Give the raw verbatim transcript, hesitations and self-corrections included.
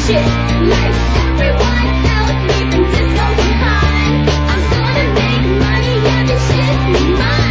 shit like everyone else, leaving disco behind. I'm gonna make money, yeah, this shit's mine.